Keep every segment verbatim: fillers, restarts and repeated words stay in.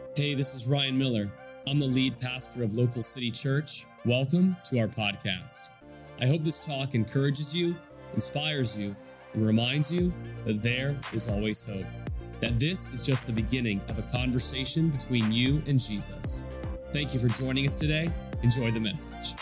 Hey, this is Ryan Miller. I'm the lead pastor of Local City Church. Welcome to our podcast. I hope this talk encourages you, inspires you, and reminds you that there is always hope. That this is just the beginning of a conversation between you and Jesus. Thank you for joining us today. Enjoy the message.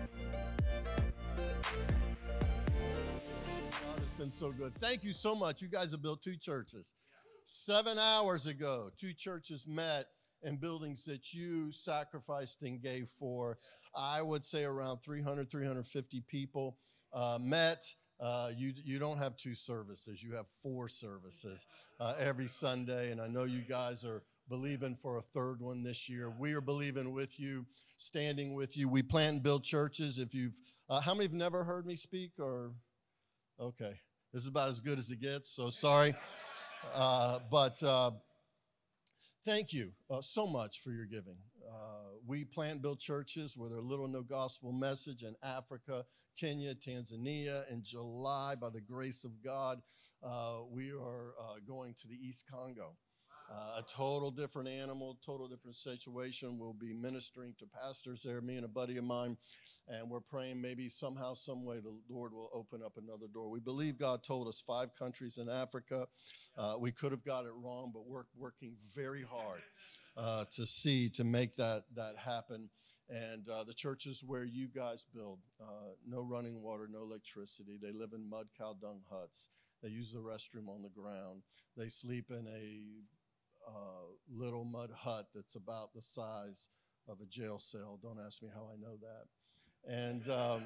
God has been so good. Thank you so much. You guys have built two churches. Seven hours ago, two churches met in buildings that you sacrificed and gave for. I would say around three hundred, three hundred fifty people uh, met. Uh, you you don't have two services. You have four services uh, every Sunday, and I know you guys are believing for a third one this year. We are believing with you, standing with you. We plant and build churches. If you've, uh, how many have never heard me speak? Or okay, this is about as good as it gets. So sorry, uh, but. Uh, Thank you uh, so much for your giving. Uh, we plant and build churches where there's little or no gospel message in Africa, Kenya, Tanzania. In July, by the grace of God, uh, we are uh, going to the East Congo. Uh, a total different animal, total different situation. We'll be ministering to pastors there, me and a buddy of mine, and we're praying maybe somehow, some way the Lord will open up another door. We believe God told us five countries in Africa. Uh, we could have got it wrong, but we're working very hard uh, to see, to make that, that happen. And uh, the churches where you guys build, uh, no running water, no electricity. They live in mud cow dung huts. They use the restroom on the ground. They sleep in a Uh, little mud hut that's about the size of a jail cell. Don't ask me how I know that. And um,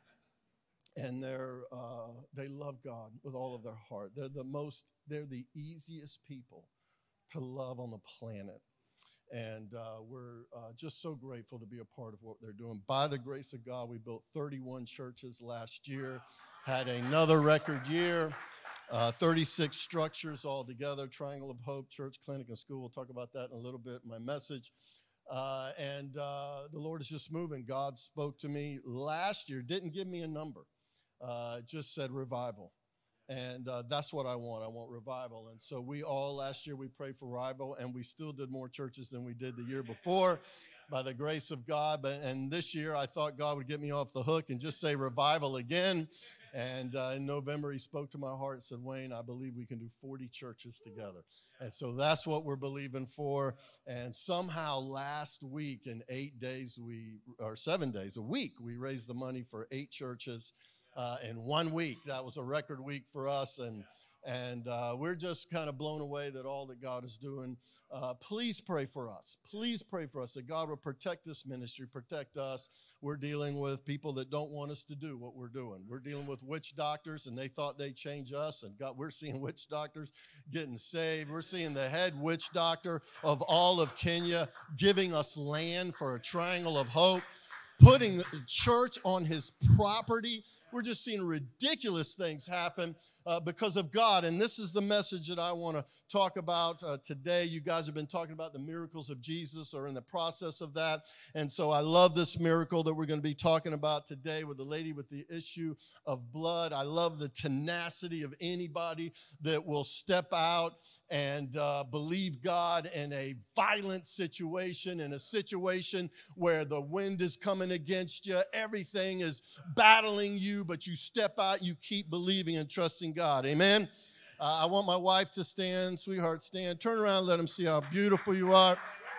and they're uh, they love God with all of their heart. They're the most. They're the easiest people to love on the planet. And uh, we're uh, just so grateful to be a part of what they're doing. By the grace of God, we built thirty-one churches last year. Had another record year. Uh, thirty-six structures all together, Triangle of Hope, church, clinic, and school. We'll talk about that in a little bit in my message. Uh, and uh, the Lord is just moving. God spoke to me last year, didn't give me a number, uh, just said revival. And uh, that's what I want. I want revival. And so we all, last year, we prayed for revival, and we still did more churches than we did the year before by the grace of God. But, and this year, I thought God would get me off the hook and just say revival again. And uh, in November, he spoke to my heart and said, Wayne, I believe we can do forty churches together. And so that's what we're believing for. And somehow last week, in eight days, we or seven days, a week, we raised the money for eight churches uh, in one week. That was a record week for us. And, and uh, we're just kind of blown away that all that God is doing. Uh, please pray for us. Please pray for us that God will protect this ministry, protect us. We're dealing with people that don't want us to do what we're doing. We're dealing with witch doctors, and they thought they'd change us. And God, we're seeing witch doctors getting saved. We're seeing the head witch doctor of all of Kenya giving us land for a Triangle of Hope, putting the church on his property. We're just seeing ridiculous things happen uh, because of God. And this is the message that I want to talk about uh, today. You guys have been talking about the miracles of Jesus, or in the process of that. And so I love this miracle that we're going to be talking about today with the lady with the issue of blood. I love the tenacity of anybody that will step out and uh, believe God in a violent situation, in a situation where the wind is coming against you, everything is battling you, but you step out, you keep believing and trusting God. Amen? Uh, I want my wife to stand. Sweetheart, stand. Turn around, let them see how beautiful you are.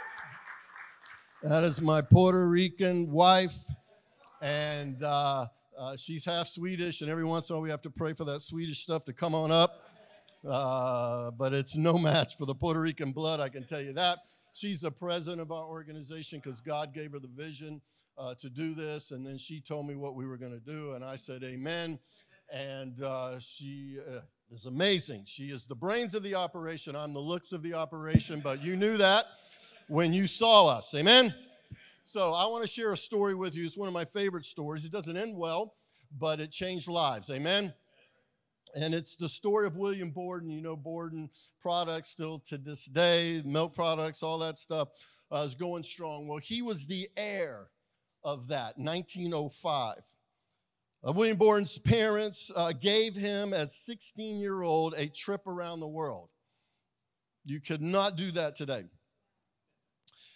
That is my Puerto Rican wife, and uh, uh, she's half Swedish, and every once in a while we have to pray for that Swedish stuff to come on up. Uh, but it's no match for the Puerto Rican blood, I can tell you that. She's the president of our organization because God gave her the vision uh, to do this, and then she told me what we were going to do, and I said amen, and uh, she uh, is amazing. She is the brains of the operation. I'm the looks of the operation, but you knew that when you saw us, amen? So I want to share a story with you. It's one of my favorite stories. It doesn't end well, but it changed lives, amen? And it's the story of William Borden. You know, Borden products still to this day, milk products, all that stuff uh, is going strong. Well, he was the heir of that, nineteen oh five. Uh, William Borden's parents uh, gave him, as sixteen-year-old, a trip around the world. You could not do that today.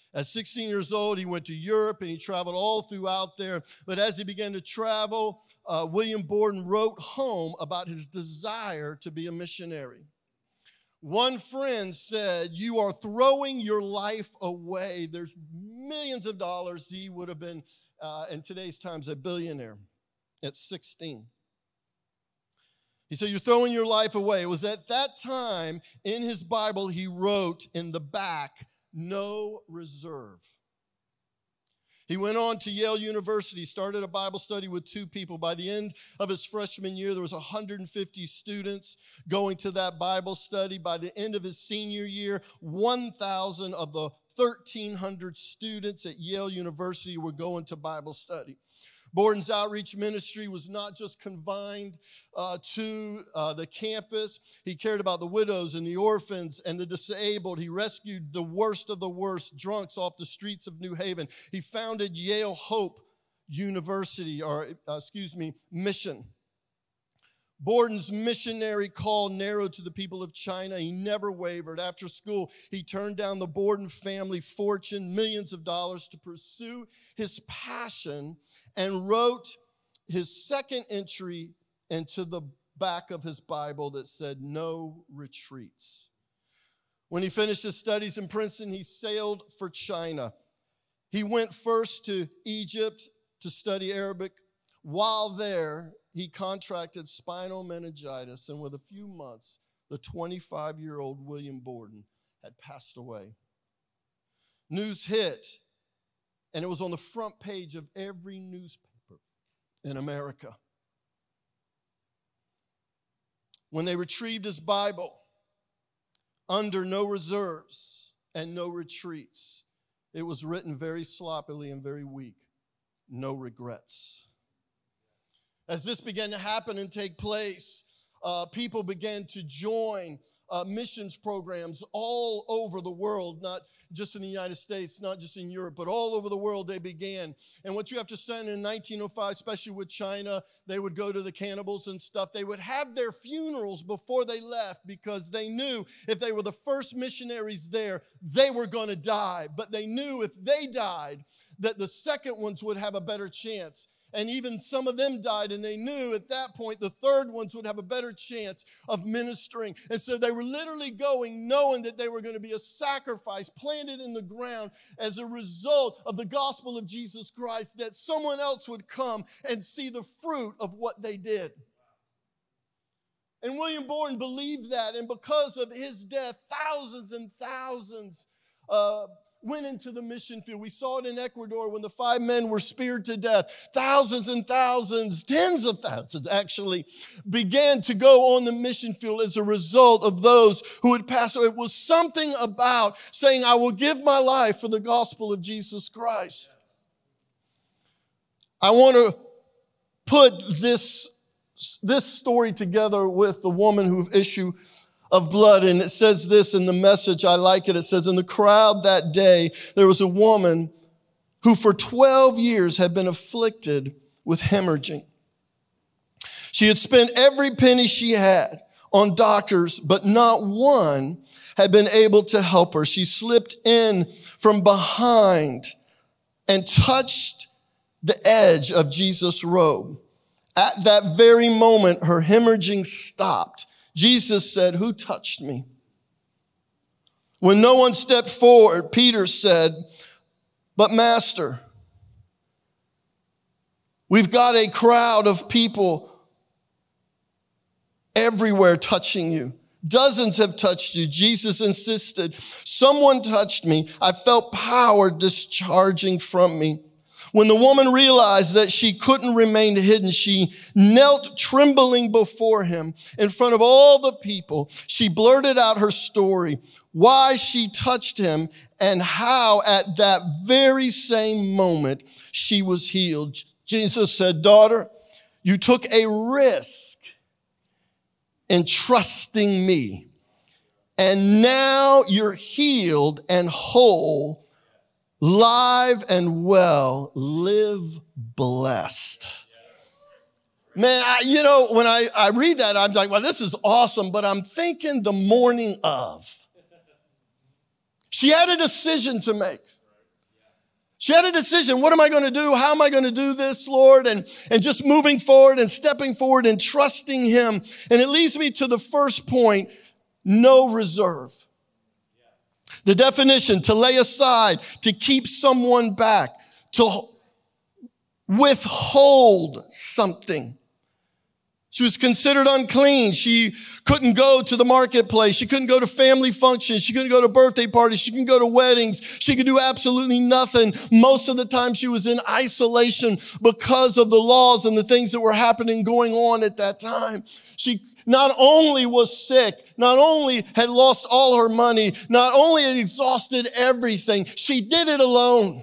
At sixteen years old, he went to Europe and he traveled all throughout there. But as he began to travel, uh, William Borden wrote home about his desire to be a missionary. One friend said, "You are throwing your life away." There's millions of dollars. He would have been, uh, in today's times, a billionaire at sixteen. He said, "You're throwing your life away." It was at that time in his Bible he wrote in the back, "No reserve." He went on to Yale University, started a Bible study with two people. By the end of his freshman year, there was one hundred fifty students going to that Bible study. By the end of his senior year, one thousand of the thirteen hundred students at Yale University were going to Bible study. Borden's outreach ministry was not just confined uh, to uh, the campus. He cared about the widows and the orphans and the disabled. He rescued the worst of the worst drunks off the streets of New Haven. He founded Yale Hope University, or uh, excuse me, Mission. Borden's missionary call narrowed to the people of China. He never wavered. After school, he turned down the Borden family fortune, millions of dollars, to pursue his passion, and wrote his second entry into the back of his Bible that said, "No retreats." When he finished his studies in Princeton, he sailed for China. He went first to Egypt to study Arabic. While there, he contracted spinal meningitis, and within a few months, the twenty-five-year-old William Borden had passed away. News hit, and it was on the front page of every newspaper in America. When they retrieved his Bible, under no reserves and no retreats, it was written very sloppily and very weak, "No regrets." As this began to happen and take place, uh, people began to join uh, missions programs all over the world, not just in the United States, not just in Europe, but all over the world they began. And what you have to understand, in nineteen oh five, especially with China, they would go to the cannibals and stuff. They would have their funerals before they left because they knew if they were the first missionaries there, they were going to die. But they knew if they died, that the second ones would have a better chance. And even some of them died, and they knew at that point the third ones would have a better chance of ministering. And so they were literally going knowing that they were going to be a sacrifice planted in the ground as a result of the gospel of Jesus Christ, that someone else would come and see the fruit of what they did. And William Borden believed that, and because of his death, thousands and thousands uh went into the mission field. We saw it in Ecuador when the five men were speared to death. Thousands and thousands, tens of thousands actually, began to go on the mission field as a result of those who had passed away. It was something about saying, "I will give my life for the gospel of Jesus Christ." I want to put this, this story together with the woman who issue of blood. And it says this in the Message. I like it. It says, "In the crowd that day, there was a woman who for twelve years had been afflicted with hemorrhaging. She had spent every penny she had on doctors, but not one had been able to help her. She slipped in from behind and touched the edge of Jesus' robe. At that very moment, her hemorrhaging stopped. Jesus said, 'Who touched me?' When no one stepped forward, Peter said, 'But Master, we've got a crowd of people everywhere touching you. Dozens have touched you.' Jesus insisted, 'Someone touched me. I felt power discharging from me.' When the woman realized that she couldn't remain hidden, she knelt trembling before him in front of all the people. She blurted out her story, why she touched him, and how at that very same moment she was healed. Jesus said, 'Daughter, you took a risk in trusting me, and now you're healed and whole, live and well. Live blessed.'" Man, I, you know, when I, I read that, I'm like, well, this is awesome, but I'm thinking the morning of. She had a decision to make. She had a decision. What am I going to do? How am I going to do this, Lord? And, and just moving forward and stepping forward and trusting him. And it leads me to the first point, no reserve. The definition, to lay aside, to keep someone back, to withhold something. She was considered unclean. She couldn't go to the marketplace. She couldn't go to family functions. She couldn't go to birthday parties. She couldn't go to weddings. She could do absolutely nothing. Most of the time she was in isolation because of the laws and the things that were happening, going on at that time. She not only was sick, not only had lost all her money, not only had exhausted everything, she did it alone.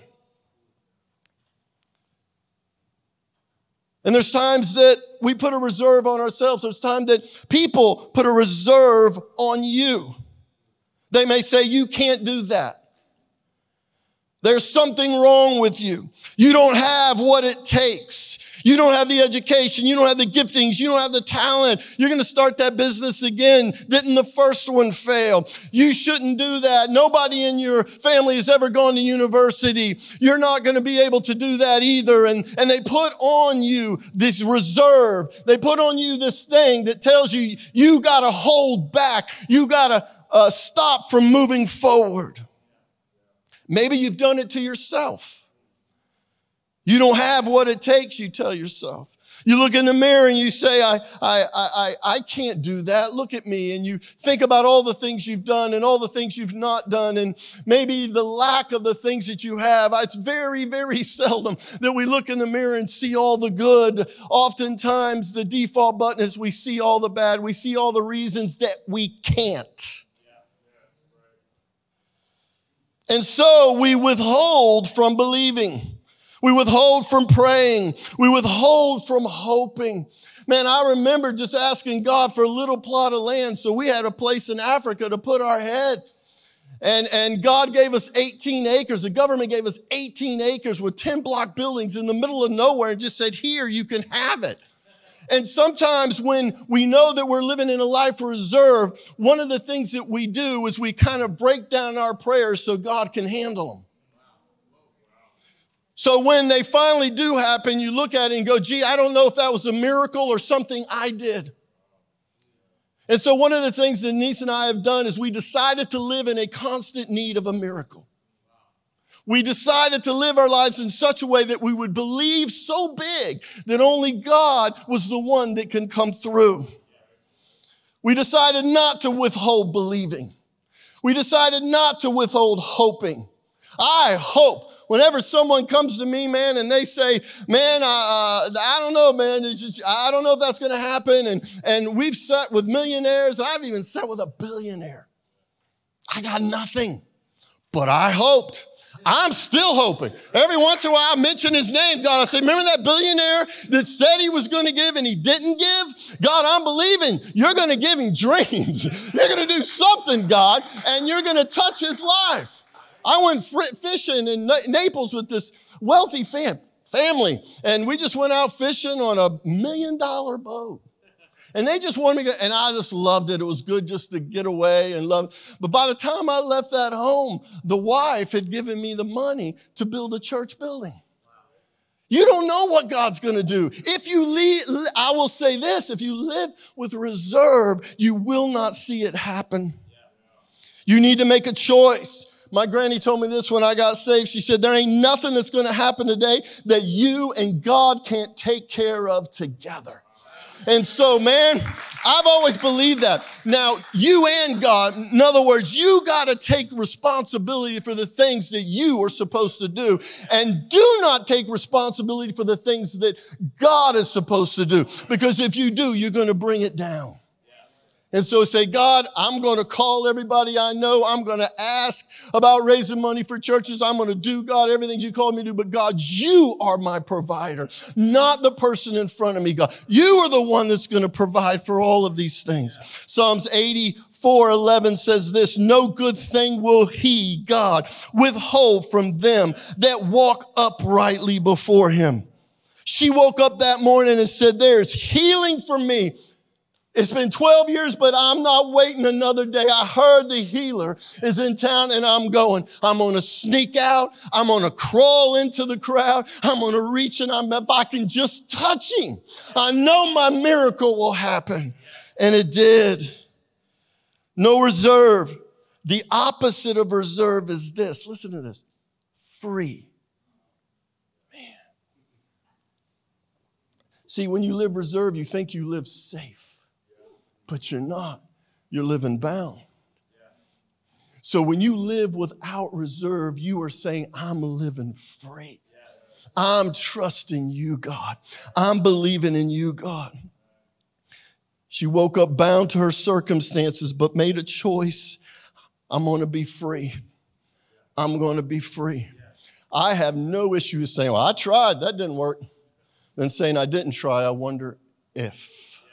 And there's times that we put a reserve on ourselves. There's times that people put a reserve on you. They may say, you can't do that. There's something wrong with you. You don't have what it takes. You don't have the education. You don't have the giftings. You don't have the talent. You're going to start that business again. Didn't the first one fail? You shouldn't do that. Nobody in your family has ever gone to university. You're not going to be able to do that either. And, and they put on you this reserve. They put on you this thing that tells you, you got to hold back. You got to uh, stop from moving forward. Maybe you've done it to yourself. You don't have what it takes, you tell yourself. You look in the mirror and you say, I, I, I, I can't do that. Look at me. And you think about all the things you've done and all the things you've not done and maybe the lack of the things that you have. It's very, very seldom that we look in the mirror and see all the good. Oftentimes the default button is we see all the bad. We see all the reasons that we can't. And so we withhold from believing. We withhold from praying. We withhold from hoping. Man, I remember just asking God for a little plot of land so we had a place in Africa to put our head. And, and God gave us eighteen acres. The government gave us eighteen acres with ten block buildings in the middle of nowhere and just said, here, you can have it. And sometimes when we know that we're living in a life reserve, one of the things that we do is we kind of break down our prayers so God can handle them. So when they finally do happen, you look at it and go, gee, I don't know if that was a miracle or something I did. And so one of the things that Denise and I have done is we decided to live in a constant need of a miracle. We decided to live our lives in such a way that we would believe so big that only God was the one that can come through. We decided not to withhold believing. We decided not to withhold hoping. I hope whenever someone comes to me, man, and they say, man, uh, I don't know, man, it's just, I don't know if that's going to happen. And, and we've sat with millionaires. I've even sat with a billionaire. I got nothing, but I hoped. I'm still hoping. Every once in a while I mention his name, God. I say, remember that billionaire that said he was going to give and he didn't give? God, I'm believing you're going to give him dreams. You're going to do something, God, and you're going to touch his life. I went fishing in Naples with this wealthy fam- family, and we just went out fishing on a million dollar boat. And they just wanted me to go, and I just loved it. It was good just to get away and love it. But by the time I left that home, the wife had given me the money to build a church building. You don't know what God's going to do. If you leave, I will say this, if you live with reserve, you will not see it happen. You need to make a choice. My granny told me this when I got saved. She said, there ain't nothing that's going to happen today that you and God can't take care of together. And so, man, I've always believed that. Now, you and God, in other words, you got to take responsibility for the things that you are supposed to do. And do not take responsibility for the things that God is supposed to do. Because if you do, you're going to bring it down. And so say, God, I'm going to call everybody I know. I'm going to ask about raising money for churches. I'm going to do, God, everything you called me to do. But God, you are my provider, not the person in front of me, God. You are the one that's going to provide for all of these things. Yeah. Psalms eighty-four eleven says this, no good thing will he, God, withhold from them that walk uprightly before him. She woke up that morning and said, there's healing for me It's been twelve years, but I'm not waiting another day. I heard the healer is in town and I'm going. I'm going to sneak out. I'm going to crawl into the crowd. I'm going to reach and I'm, if I can just touch him, I know my miracle will happen. And it did. No reserve. The opposite of reserve is this. Listen to this. Free. Man. See, when you live reserve, you think you live safe. But you're not. You're living bound. So when you live without reserve, you are saying, I'm living free. I'm trusting you, God. I'm believing in you, God. She woke up bound to her circumstances, but made a choice. I'm going to be free. I'm going to be free. I have no issue with saying, well, I tried. That didn't work. Then saying I didn't try, I wonder if.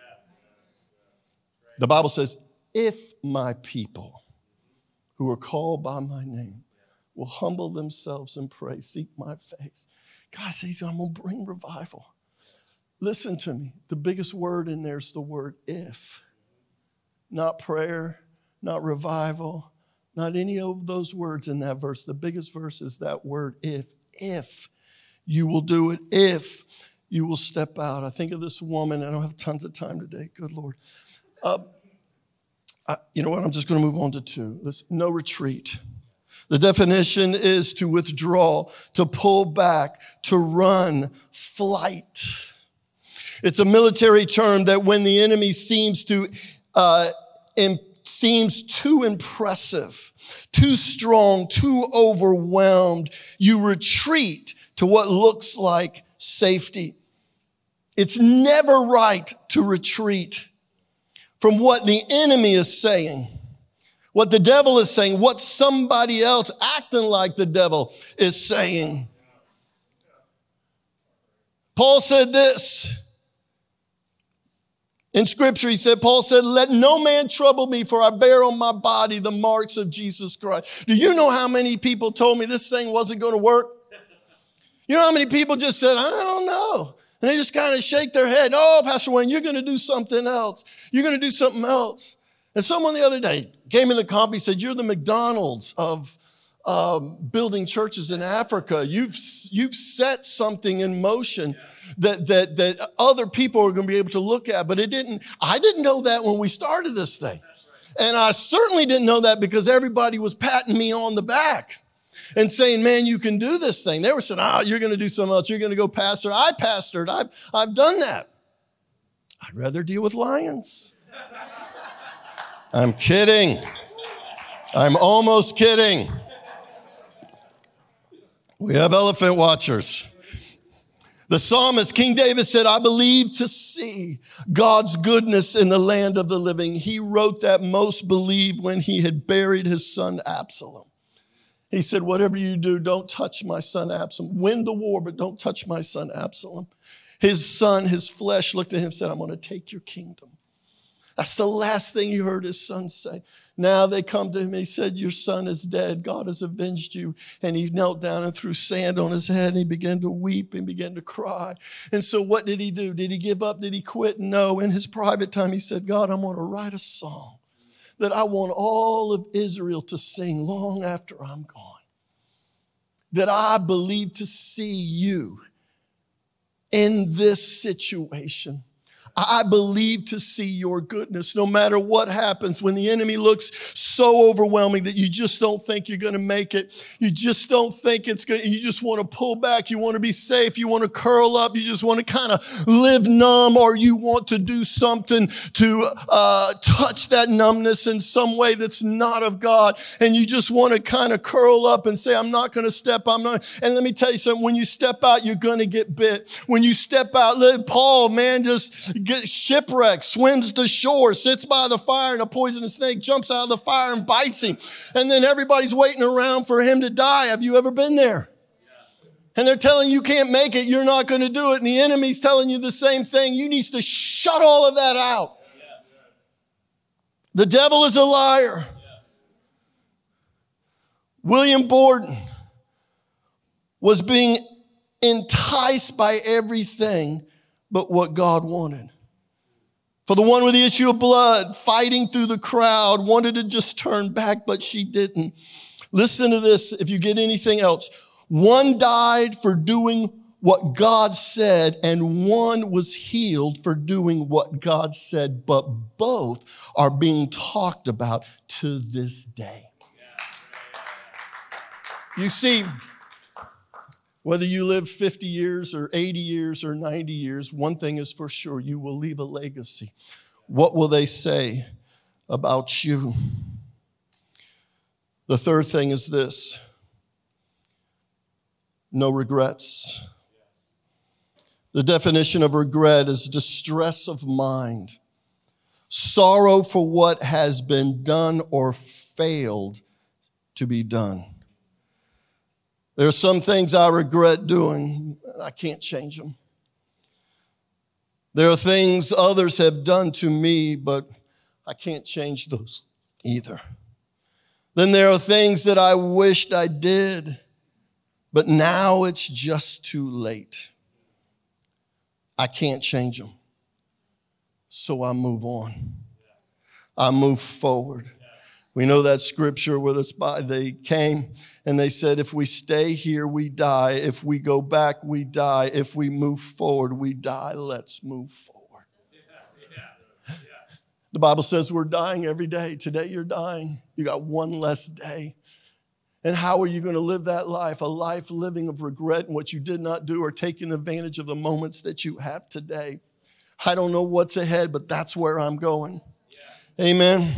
The Bible says, if my people who are called by my name will humble themselves and pray, seek my face. God says, I'm going to bring revival. Listen to me. The biggest word in there is the word if. Not prayer, not revival, not any of those words in that verse. The biggest verse is that word if. If you will do it, if you will step out. I think of this woman. I don't have tons of time today. Good Lord. Uh, I, you know what? I'm just going to move on to two. Listen, no retreat. The definition is to withdraw, to pull back, to run, flight. It's a military term that when the enemy seems to uh, in, seems too impressive, too strong, too overwhelmed, you retreat to what looks like safety. It's never right to retreat from what the enemy is saying, what the devil is saying, what somebody else acting like the devil is saying. Paul said this in Scripture. He said, Paul said, let no man trouble me, for I bear on my body the marks of Jesus Christ. Do you know how many people told me this thing wasn't going to work? You know how many people just said, I don't know. And they just kind of shake their head. Oh, Pastor Wayne, you're going to do something else. You're going to do something else. And someone the other day came in the company and said, you're the McDonald's of um, building churches in Africa. You've, you've set something in motion that, that, that other people are going to be able to look at. But it didn't, I didn't know that when we started this thing. And I certainly didn't know that because everybody was patting me on the back and saying, man, you can do this thing. They were saying, oh, you're going to do something else. You're going to go pastor. I pastored. I've, I've done that. I'd rather deal with lions. I'm kidding. I'm almost kidding. We have elephant watchers. The psalmist, King David said, I believe to see God's goodness in the land of the living. He wrote that most believed when he had buried his son Absalom. He said, whatever you do, don't touch my son Absalom. Win the war, but don't touch my son Absalom. His son, his flesh looked at him and said, I'm going to take your kingdom. That's the last thing he heard his son say. Now they come to him. He said, your son is dead. God has avenged you. And he knelt down and threw sand on his head. And he began to weep and began to cry. And so what did he do? Did he give up? Did he quit? No. In his private time, he said, God, I'm going to write a song that I want all of Israel to sing long after I'm gone. That I believe to see you in this situation. I believe to see your goodness no matter what happens. When the enemy looks so overwhelming that you just don't think you're going to make it. You just don't think it's going to, you just want to pull back. You want to be safe. You want to curl up. You just want to kind of live numb, or you want to do something to uh, touch that numbness in some way that's not of God. And you just want to kind of curl up and say, I'm not going to step. I'm not. And let me tell you something. When you step out, you're going to get bit. When you step out, let Paul, man, just gets shipwrecked, swims to shore, sits by the fire, and a poisonous snake jumps out of the fire and bites him. And then everybody's waiting around for him to die. Have you ever been there? And they're telling you you can't make it, you're not going to do it. And the enemy's telling you the same thing. You need to shut all of that out. The devil is a liar. William Borden was being enticed by everything but what God wanted. For the one with the issue of blood, fighting through the crowd, wanted to just turn back, but she didn't. Listen to this if you get anything else. One died for doing what God said, and one was healed for doing what God said, but both are being talked about to this day. You see, whether you live fifty years or eighty years or ninety years, one thing is for sure, you will leave a legacy. What will they say about you? The third thing is this: no regrets. The definition of regret is distress of mind, sorrow for what has been done or failed to be done. There are some things I regret doing, and I can't change them. There are things others have done to me, but I can't change those either. Then there are things that I wished I did, but now it's just too late. I can't change them. So I move on. I move forward. We know that scripture where the spy, they came and they said, if we stay here, we die. If we go back, we die. If we move forward, we die. Let's move forward. The Bible says we're dying every day. Today you're dying. You got one less day. And how are you going to live that life? A life living of regret and what you did not do or taking advantage of the moments that you have today. I don't know what's ahead, but that's where I'm going. Yeah. Amen. Yeah.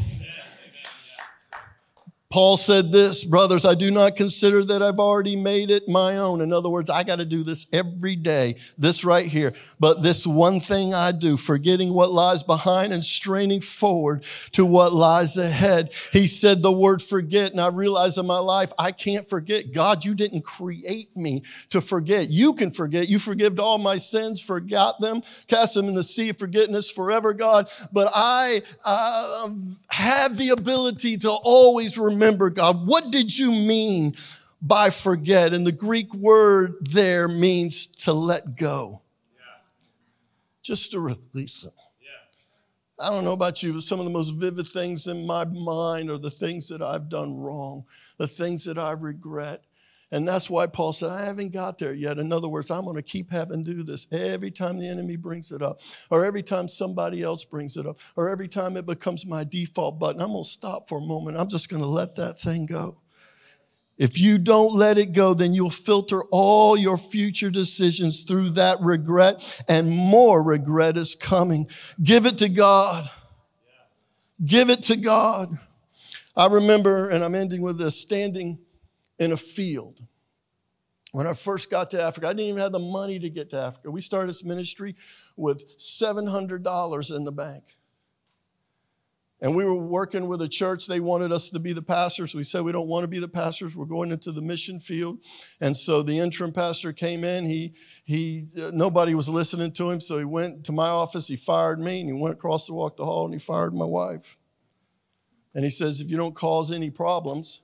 Paul said this, brothers, I do not consider that I've already made it my own. In other words, I got to do this every day, this right here. But this one thing I do, forgetting what lies behind and straining forward to what lies ahead. He said the word forget, and I realize in my life, I can't forget. God, you didn't create me to forget. You can forget. You forgave all my sins, forgot them, cast them in the sea of forgiveness forever, God. But I uh, have the ability to always remember Remember, God, what did you mean by forget? And the Greek word there means to let go. Yeah. Just to release them. Yeah. I don't know about you, but some of the most vivid things in my mind are the things that I've done wrong, the things that I regret. And that's why Paul said, I haven't got there yet. In other words, I'm going to keep having to do this every time the enemy brings it up, or every time somebody else brings it up, or every time it becomes my default button. I'm going to stop for a moment. I'm just going to let that thing go. If you don't let it go, then you'll filter all your future decisions through that regret, and more regret is coming. Give it to God. Give it to God. I remember, and I'm ending with this, standing in a field. When I first got to Africa, I didn't even have the money to get to Africa. We started this ministry with seven hundred dollars in the bank. And we were working with a church. They wanted us to be the pastors. We said, we don't want to be the pastors. We're going into the mission field. And so the interim pastor came in. He, he, uh, nobody was listening to him. So he went to my office. He fired me, and he went across the walk the hall, and he fired my wife. And he says, if you don't cause any problems,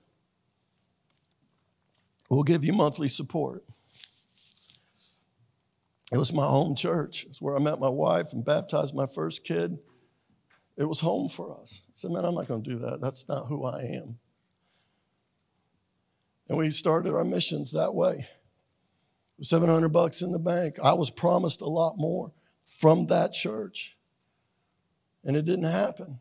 we'll give you monthly support. It was my home church. It's where I met my wife and baptized my first kid. It was home for us. I said, man, I'm not going to do that. That's not who I am. And we started our missions that way. seven hundred bucks in the bank. I was promised a lot more from that church. And it didn't happen.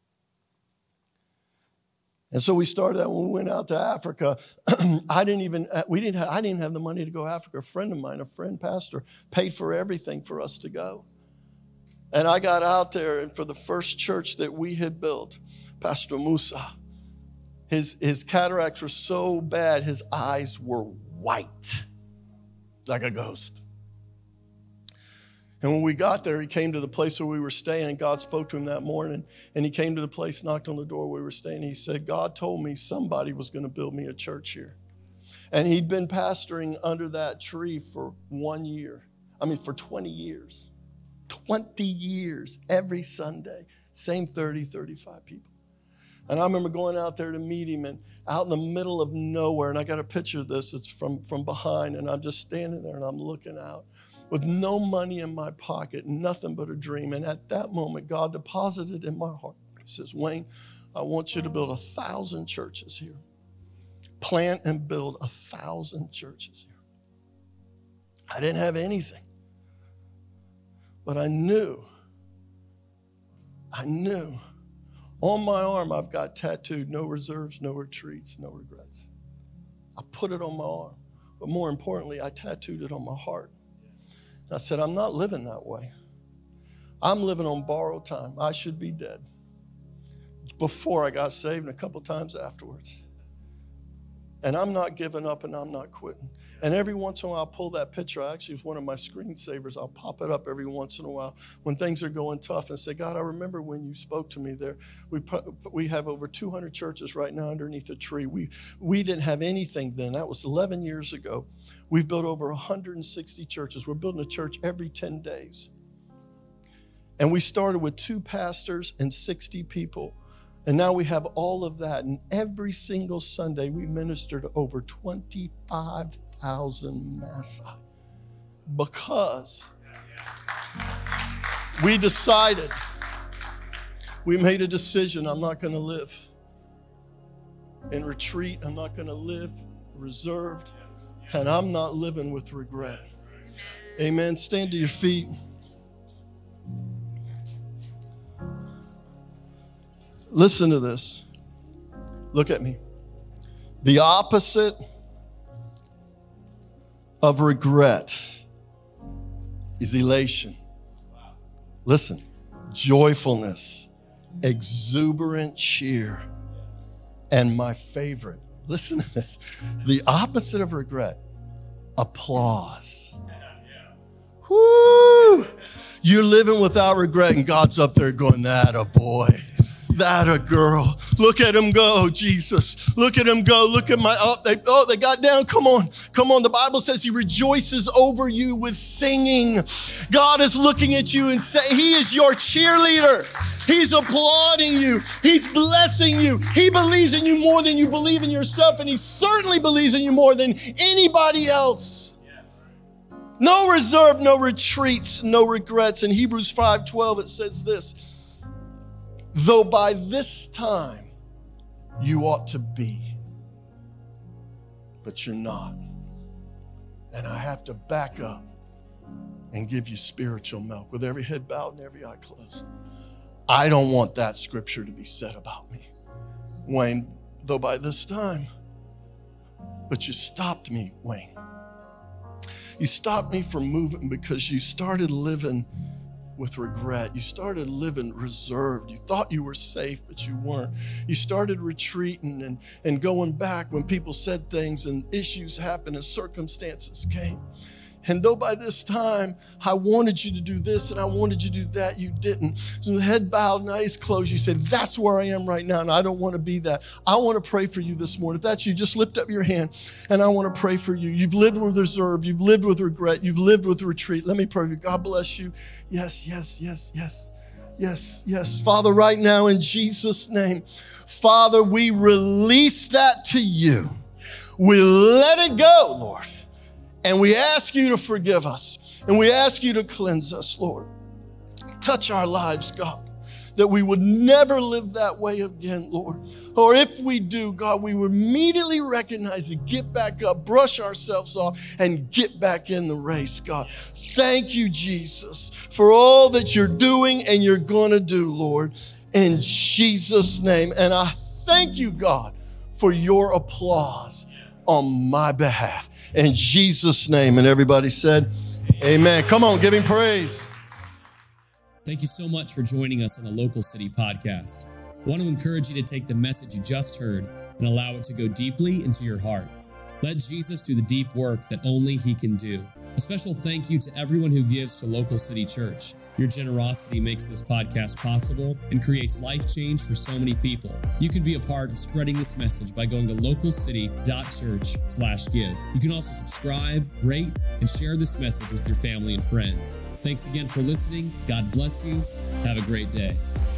And so we started that when we went out to Africa. I didn't even, we didn't have, I didn't have the money to go to Africa. A friend of mine, a friend pastor, paid for everything for us to go. And I got out there, and for the first church that we had built, Pastor Musa, his, his cataracts were so bad, his eyes were white, like a ghost. And when we got there, he came to the place where we were staying, and God spoke to him that morning. And he came to the place, knocked on the door where we were staying. He said, God told me somebody was going to build me a church here. And he'd been pastoring under that tree for one year. I mean, for twenty years. twenty years, every Sunday. Same thirty, thirty-five people. And I remember going out there to meet him, and out in the middle of nowhere, and I got a picture of this. It's from, from behind, and I'm just standing there, and I'm looking out. with no money in my pocket, nothing but a dream. And at that moment, God deposited in my heart. He says, Wayne, I want you to build a thousand churches here. Plant and build a thousand churches here. I didn't have anything. But I knew, I knew. On my arm, I've got tattooed, no reserves, no retreats, no regrets. I put it on my arm. But more importantly, I tattooed it on my heart. And I said, I'm not living that way. I'm living on borrowed time. I should be dead. Before I got saved and a couple times afterwards. And I'm not giving up and I'm not quitting. And every once in a while, I'll pull that picture. Actually, it's one of my screensavers. I'll pop it up every once in a while when things are going tough and say, God, I remember when you spoke to me there. We we have over two hundred churches right now underneath a tree. We, we didn't have anything then. That was eleven years ago. We've built over one hundred sixty churches. We're building a church every ten days. And we started with two pastors and sixty people. And now we have all of that. And every single Sunday, we minister to over twenty-five thousand Masai. Because we decided, we made a decision, I'm not going to live in retreat. I'm not going to live reserved. And I'm not living with regret. Amen. Stand to your feet. Listen to this. Look at me. The opposite of regret is elation. Listen. Joyfulness, exuberant cheer, and my favorite. Listen to this. The opposite of regret, applause. Woo! You're living without regret, and God's up there going, that a boy. That a girl. Look at him go, Jesus. Look at him go. Look at my, oh they, oh, they got down. Come on. Come on. The Bible says he rejoices over you with singing. God is looking at you and say, he is your cheerleader. He's applauding you. He's blessing you. He believes in you more than you believe in yourself. And he certainly believes in you more than anybody else. No reserve, no retreats, no regrets. In Hebrews five twelve, it says this. Though by this time you ought to be, but you're not. And I have to back up and give you spiritual milk with every head bowed and every eye closed. I don't want that scripture to be said about me. Wayne, though by this time, but you stopped me, Wayne. You stopped me from moving because you started living with regret. You started living reserved. You thought you were safe, but you weren't. You started retreating and, and going back when people said things and issues happened and circumstances came. And though by this time I wanted you to do this and I wanted you to do that, you didn't. So the head bowed and eyes closed, you said, that's where I am right now and I don't want to be that. I want to pray for you this morning. If that's you, just lift up your hand and I want to pray for you. You've lived with reserve. You've lived with regret. You've lived with retreat. Let me pray for you. God bless you. Yes, yes, yes, yes. Yes, yes. Father, right now in Jesus' name, Father, we release that to you. We let it go, Lord. And we ask you to forgive us. And we ask you to cleanse us, Lord. Touch our lives, God, that we would never live that way again, Lord. Or if we do, God, we would immediately recognize it, get back up, brush ourselves off, and get back in the race, God. Thank you, Jesus, for all that you're doing and you're going to do, Lord, in Jesus' name. And I thank you, God, for your applause on my behalf. In Jesus' name. And everybody said, amen. Come on, give him praise. Thank you so much for joining us on the Local City Podcast. I want to encourage you to take the message you just heard and allow it to go deeply into your heart. Let Jesus do the deep work that only he can do. A special thank you to everyone who gives to Local City Church. Your generosity makes this podcast possible and creates life change for so many people. You can be a part of spreading this message by going to localcity.church slash give. You can also subscribe, rate, and share this message with your family and friends. Thanks again for listening. God bless you. Have a great day.